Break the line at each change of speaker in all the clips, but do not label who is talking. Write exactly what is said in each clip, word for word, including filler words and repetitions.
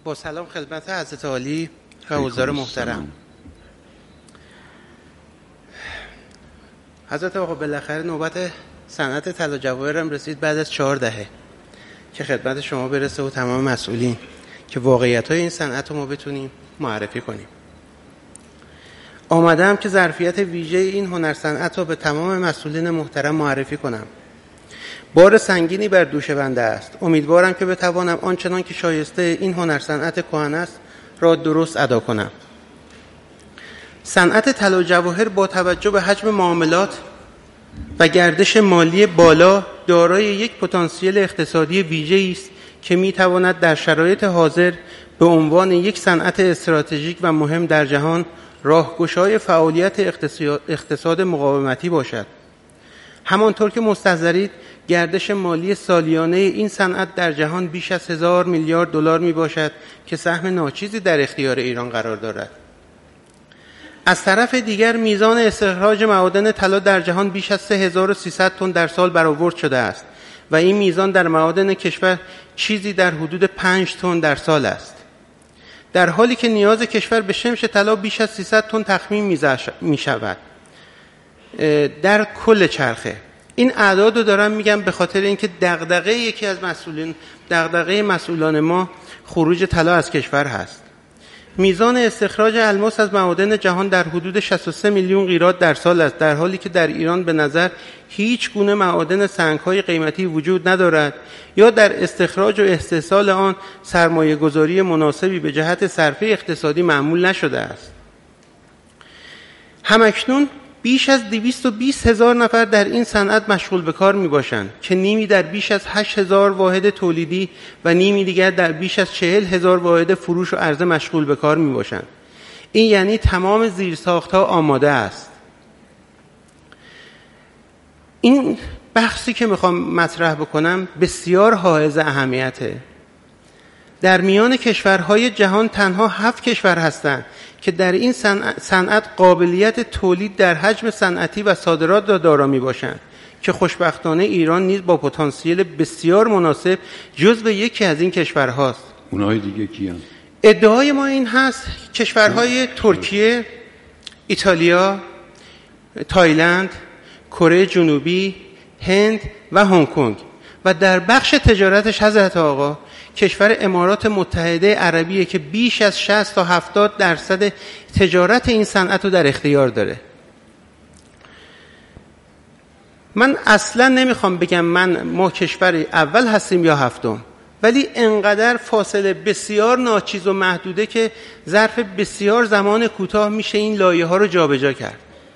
با سلام خدمت حضرت عالی و حضار محترم. حضرت آقا بالاخره نوبت صنعت طلا جواهر هم رسید بعد از چهار دهه که خدمت شما برسه و تمام مسئولین که واقعیت‌های این صنعت رو ما بتونیم معرفی کنیم. آمدم که ظرفیت ویژه این هنر صنعت رو به تمام مسئولین محترم معرفی کنم. بار سنگینی بر دوش بنده است. امیدوارم که بتوانم آنچنان که شایسته این هنر صنعت کهنه است را درست ادا کنم. صنعت طلا و جواهر با توجه به حجم معاملات و گردش مالی بالا دارای یک پتانسیل اقتصادی ویژه‌ای است که می‌تواند در شرایط حاضر به عنوان یک صنعت استراتژیک و مهم در جهان راهگشای فعالیت اقتصاد مقاومتی باشد. همانطور که مستحضرید گردش مالی سالیانه این صنعت در جهان بیش از هزار میلیارد دلار می باشد که سهم ناچیزی در اختیار ایران قرار دارد. از طرف دیگر میزان استخراج معادن طلا در جهان بیش از سه هزار و سیصد تن در سال برآورد شده است و این میزان در معادن کشور چیزی در حدود پنج تن در سال است. در حالی که نیاز کشور به شمش طلا بیش از سیصد تن تخمین می شود در کل چرخه. این اعداد رو دارم میگم به خاطر اینکه دغدغه یکی از مسئولین دغدغه مسئولان ما خروج طلا از کشور هست. میزان استخراج الماس از معادن جهان در حدود شصت و سه میلیون قیراط در سال است، در حالی که در ایران به نظر هیچ گونه معادن سنگ‌های قیمتی وجود ندارد یا در استخراج و استحصال آن سرمایه‌گذاری مناسبی به جهت صرفه اقتصادی معمول نشده است. همکنون بیش از دویست و بیست هزار نفر در این صنعت مشغول به کار می باشند که نیمی در بیش از هشت هزار واحد تولیدی و نیمی دیگر در بیش از چهل هزار واحد فروش و عرضه مشغول به کار می باشند. این یعنی تمام زیرساخت‌ها آماده است. این بحثی که میخوام مطرح بکنم بسیار حائز اهمیته. در میان کشورهای جهان تنها هفت کشور هستند که در این صنعت قابلیت تولید در حجم صنعتی و صادرات را دارا میباشند که خوشبختانه ایران نیز با پتانسیل بسیار مناسب جزو یکی از این کشورهاست.
اونهای دیگه کیان؟
ادعای ما این هست کشورهای ترکیه، ایتالیا، تایلند، کره جنوبی، هند و هنگ کنگ و در بخش تجارتش حضرت آقا کشور امارات متحده عربیه که بیش از شصت تا هفتاد درصد تجارت این صنعت رو در اختیار داره. من اصلا نمیخوام بگم من ما کشور اول هستیم یا هفتم، ولی انقدر فاصله بسیار ناچیز و محدوده که ظرف بسیار زمان کوتاه میشه این لایه ها رو جابجا کرد.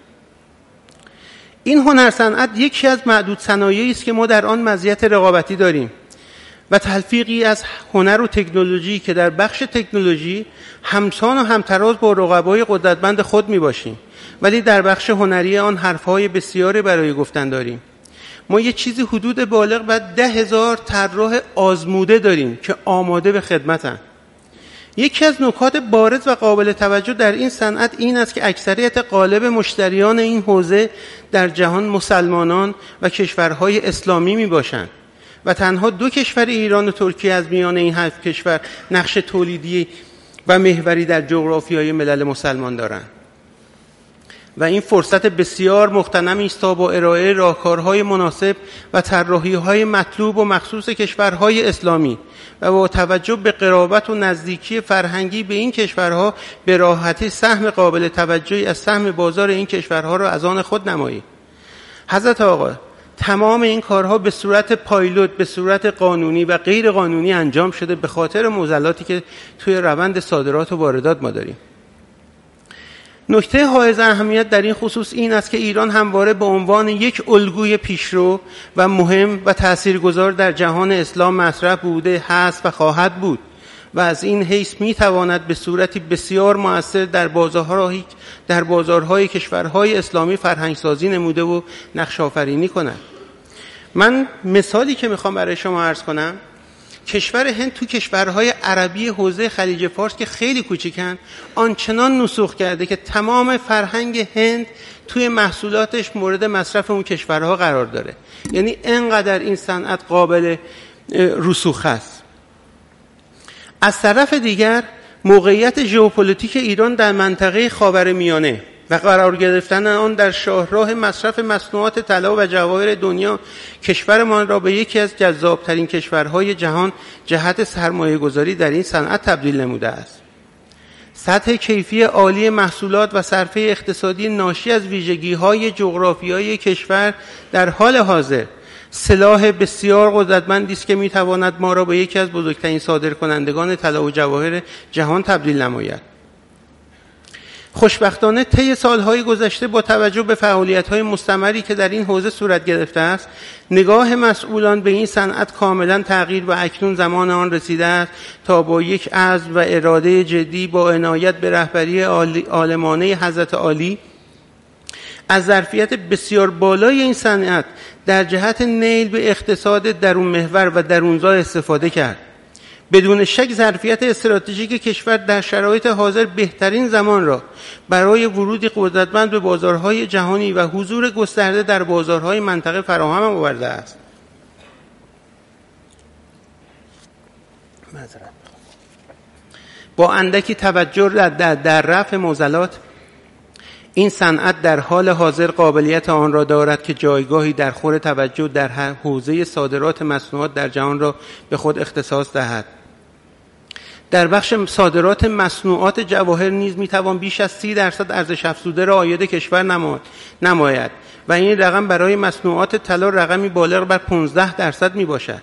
این هنر صنعت یکی از معدود صنایعی است که ما در آن مزیت رقابتی داریم و تلفیقی از هنر و تکنولوژی که در بخش تکنولوژی همسان و همتراز با رقبای قدرتمند خود می باشیم، ولی در بخش هنری آن حرفهای بسیاری برای گفتن داریم. ما یه چیزی حدود بالغ بر ده هزار طراح آزموده داریم که آماده به خدمتند. یکی از نکات بارز و قابل توجه در این صنعت این است که اکثریت غالب مشتریان این حوزه در جهان مسلمانان و کشورهای اسلامی می باشند و تنها دو کشور ایران و ترکیه از میان این هفت کشور نقش تولیدی و محوری در جغرافیای ملل مسلمان دارند و این فرصت بسیار مغتنمی است تا با ارائه راهکارهای مناسب و طراحی‌های مطلوب و مخصوص کشورهای اسلامی و با توجه به قرابت و نزدیکی فرهنگی به این کشورها به راحتی سهم قابل توجهی از سهم بازار این کشورها را از آن خود نمایید. حضرت آقا تمام این کارها به صورت پایلوت، به صورت قانونی و غیر قانونی انجام شده به خاطر معضلاتی که توی روند صادرات و واردات ما داریم. نکته حائز اهمیت در این خصوص این است که ایران همواره به عنوان یک الگوی پیشرو و مهم و تاثیرگذار در جهان اسلام مطرح بوده، هست و خواهد بود و از این حیث میتواند به صورتی بسیار مؤثر در بازارهای در بازارهای کشورهای اسلامی فرهنگسازی نموده و نقش آفرینی کند. من مثالی که میخوام برای شما عرض کنم، کشور هند تو کشورهای عربی حوزه خلیج فارس که خیلی کوچیکن آنچنان نسوخ کرده که تمام فرهنگ هند توی محصولاتش مورد مصرف اون کشورها قرار داره. یعنی انقدر این صنعت قابل رسوخ است. از طرف دیگر موقعیت ژئوپلیتیک ایران در منطقه خاورمیانه و قرار گرفتن آن در شاهراه مصرف مصنوعات طلا و جواهر دنیا کشورمان را به یکی از جذابترین کشورهای جهان جهت سرمایه‌گذاری در این صنعت تبدیل نموده است. سطح کیفی عالی محصولات و صرفه اقتصادی ناشی از ویژگی‌های جغرافیایی کشور در حال حاضر سلاح بسیار قدرتمندی است که می‌تواند ما را به یکی از بزرگترین صادرکنندگان طلا و جواهر جهان تبدیل نماید. خوشبختانه طی سالهای گذشته با توجه به فعالیت‌های مستمری که در این حوزه صورت گرفته است، نگاه مسئولان به این صنعت کاملا تغییر و اکنون زمان آن رسیده است تا با یک عزم و اراده جدی با عنایت به رهبری عالمانه حضرت عالی از ظرفیت بسیار بالای این صنعت در جهت نیل به اقتصاد درون محور و درونزا استفاده کرد. بدون شک ظرفیت استراتژیک کشور در شرایط حاضر بهترین زمان را برای ورود قدرتمند به بازارهای جهانی و حضور گسترده در بازارهای منطقه فراهم آورده است. با اندکی توجه در, در رفع معضلات، این صنعت در حال حاضر قابلیت آن را دارد که جایگاهی در خور توجه در حوزه صادرات مصنوعات در جهان را به خود اختصاص دهد. در بخش صادرات مصنوعات جواهر نیز میتوان بیش از سی درصد ارزش افزوده را عاید کشور نماید و این رقم برای مصنوعات طلا رقمی بالغ بر پانزده درصد می باشد.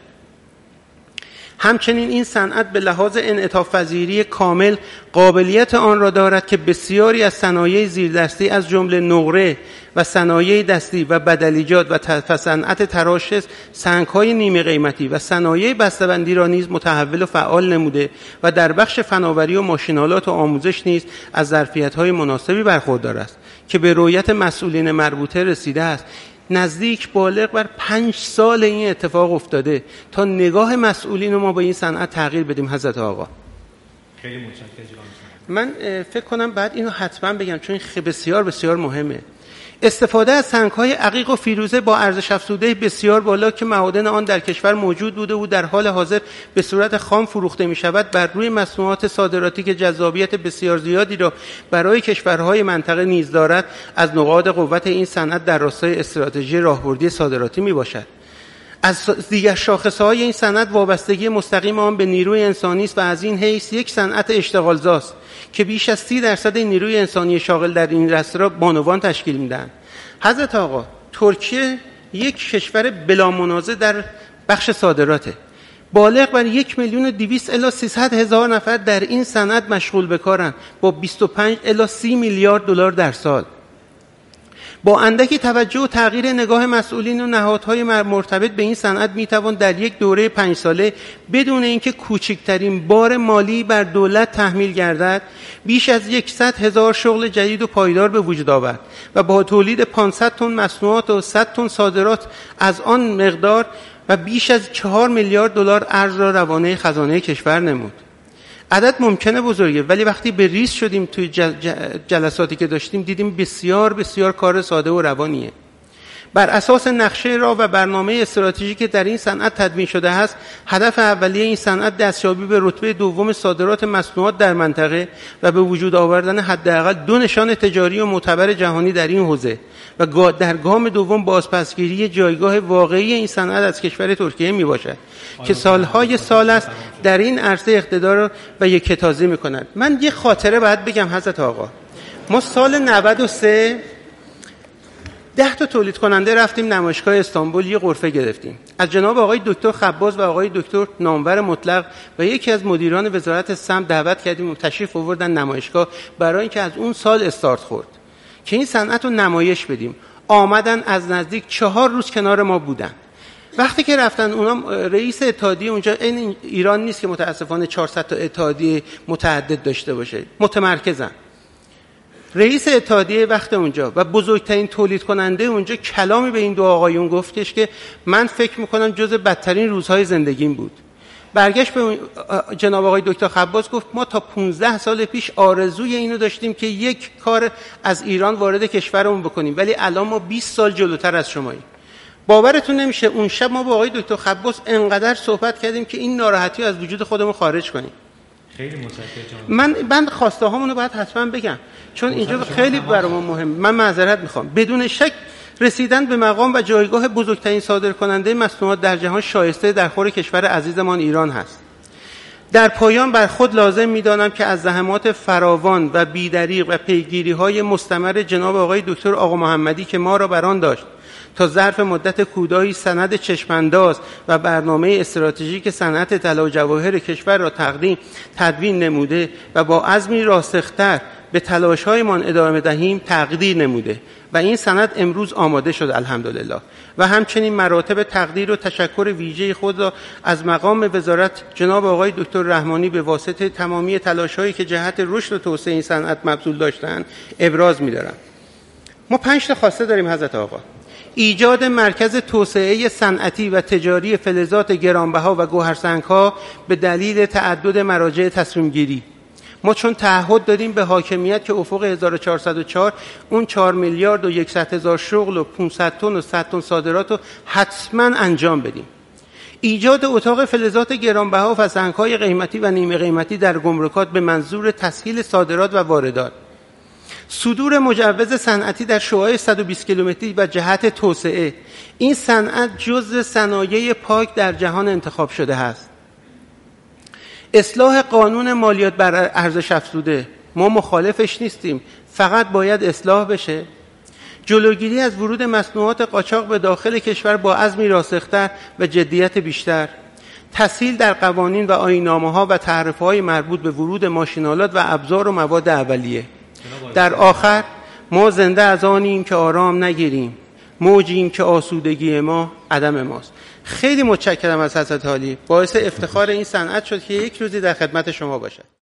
همچنین این صنعت به لحاظ انعطاف پذیری کامل قابلیت آن را دارد که بسیاری از صنایع زیردستی از جمله نقره و صنایع دستی و بدلیجات و صنعت تراش سنگ‌های نیمه قیمتی و صنایع بسته‌بندی را نیز متحول و فعال نموده و در بخش فناوری و ماشین‌آلات و آموزش نیز از ظرفیت‌های مناسبی برخوردار است که به رؤیت مسئولین مربوطه رسیده است. نزدیک بالغ بر پنج سال این اتفاق افتاده تا نگاه مسئولین ما به این صنعت تغییر بدیم. حضرت آقا
خیلی متشکرم.
من فکر کنم بعد اینو حتما بگم چون این بسیار بسیار مهمه. استفاده از سنگ‌های عقیق و فیروزه با ارزش افزوده بسیار بالا که معادن آن در کشور موجود بوده و در حال حاضر به صورت خام فروخته می‌شود بر روی مصنوعات صادراتی که جذابیت بسیار زیادی را برای کشورهای منطقه نیز دارد، از نقاط قوت این صنعت در راستای استراتژی راهبردی صادراتی میباشد. از دیگر شاخصه‌های این صنعت وابستگی مستقیم آن به نیروی انسانی است و از این حیث یک صنعت اشتغالزاست که بیش از سی درصد نیروی انسانی شاغل در این رسته را بانوان تشکیل میدن. حضرت آقا، ترکیه یک کشور بلا منازع در بخش صادراته. بالغ بر یک میلیون و دویست الی سیصد هزار نفر در این صنعت مشغول به کارند با بیست و پنج الی سی میلیارد دلار در سال. با اندکی توجه و تغییر نگاه مسئولین و نهادهای مرتبط به این صنعت میتوان در یک دوره پنج ساله بدون اینکه کوچکترین بار مالی بر دولت تحمیل گردد بیش از صد هزار شغل جدید و پایدار به وجود آورد و با تولید پانصد تن مصنوعات و صد تن صادرات از آن مقدار و بیش از چهار میلیارد دلار ارز را روانه خزانه کشور نمود. عدد ممکنه بزرگه ولی وقتی به ریز شدیم توی جل جلساتی که داشتیم دیدیم بسیار بسیار کار ساده و روانیه. بر اساس نقشه راه و برنامه استراتژیکی که در این صنعت تدوین شده است، هدف اولیه این صنعت دستیابی به رتبه دوم صادرات مصنوعات در منطقه و به وجود آوردن حداقل دو نشان تجاری و معتبر جهانی در این حوزه و در گام دوم بازپسگیری جایگاه واقعی این صنعت از کشور ترکیه می باشد که سالهای سال است در این عرصه اقتدار و یکتازی می کند. من یه خاطره باید بگم حضرت آقا. ما سال نود و سه ده تا تولید کننده رفتیم نمایشگاه استانبول، یه غرفه گرفتیم از جناب آقای دکتر خباز و آقای دکتر نامور مطلق و یکی از مدیران وزارت سمت دعوت کردیم و تشریف آوردن نمایشگاه برای اینکه از اون سال استارت خورد که این صنعت رو نمایش بدیم. آمدن از نزدیک چهار روز کنار ما بودن. وقتی که رفتن اونا، رئیس اتحادیه اونجا این ایران نیست که متاسفانه چهارصد تا اتحادیه متعدد داشته باشه، متمرکزن. رئیس اتحادیه وقت اونجا و بزرگترین تولید کننده اونجا کلامی به این دو آقایون گفتش که من فکر میکنم جز بدترین روزهای زندگیم بود. برگشت به جناب آقای دکتر خباز گفت ما تا پانزده سال پیش آرزوی اینو داشتیم که یک کار از ایران وارد کشورمون بکنیم ولی الان ما بیست سال جلوتر از شماییم. باورتون نمیشه اون شب ما با آقای دکتر خباز انقدر صحبت کردیم که این ناراحتی از وجود خودمون خارج کنیم.
خیلی متشکرم.
من من خواسته هامون رو باید حتما بگم چون اینجا خیلی برام مهم. من معذرت میخوام. بدون شک رسیدن به مقام و جایگاه بزرگترین صادرکننده مصنوعات در جهان شایسته درخور کشور عزیزمان ایران هست. در پایان بر خود لازم می‌دانم که از زحمات فراوان و بی‌دریغ و پیگیری‌های مستمر جناب آقای دکتر آقا محمدی که ما را بر آن داشت تا ظرف مدت کوتاهی سند چشم‌انداز و برنامه استراتژیک صنعت طلا و جواهر کشور را تقدیم تدوین نموده و با عزمی راسختر به تلاش‌هایمان ادامه دهیم تقدیر نموده و این سند امروز آماده شد الحمدلله و همچنین مراتب تقدیر و تشکر ویژه خود را از مقام وزارت جناب آقای دکتر رحمانی به واسطه تمامی تلاش‌هایی که جهت رشد و توسعه این صنعت مبذول داشتند ابراز می‌دارم. ما پنج تا خواسته داریم حضرت آقا. ایجاد مرکز توسعه صنعتی و تجاری فلزات گرانبها و گوهرسنگ‌ها به دلیل تعدد مراجع تصمیم‌گیری. ما چون تعهد دادیم به حاکمیت که افق هزار و چهارصد و چهار اون چهار میلیارد و صد هزار شغل و پانصد تن و صد تن صادرات رو حتما انجام بدیم. ایجاد اتاق فلزات گرانبها و سنگ‌های قیمتی و نیمه قیمتی در گمرکات به منظور تسهیل صادرات و واردات. صدور مجوز صنعتی در شعاع صد و بیست کیلومتری و جهت توسعه. این صنعت جزء صنایع پاک در جهان انتخاب شده است. اصلاح قانون مالیات بر ارزش افزوده. ما مخالفش نیستیم، فقط باید اصلاح بشه. جلوگیری از ورود مصنوعات قاچاق به داخل کشور با عزمی راسختر و جدیت بیشتر. تسهیل در قوانین و آیین‌نامه‌ها و تعرفه‌های مربوط به ورود ماشین‌آلات و ابزار و مواد اولیه. در آخر ما زنده از آنیم که آرام نگیریم، موجیم که آسودگی ما عدم ماست. خیلی متشکرم از حضرت عالی. باعث افتخار این صنعت شد که یک روزی در خدمت شما باشد.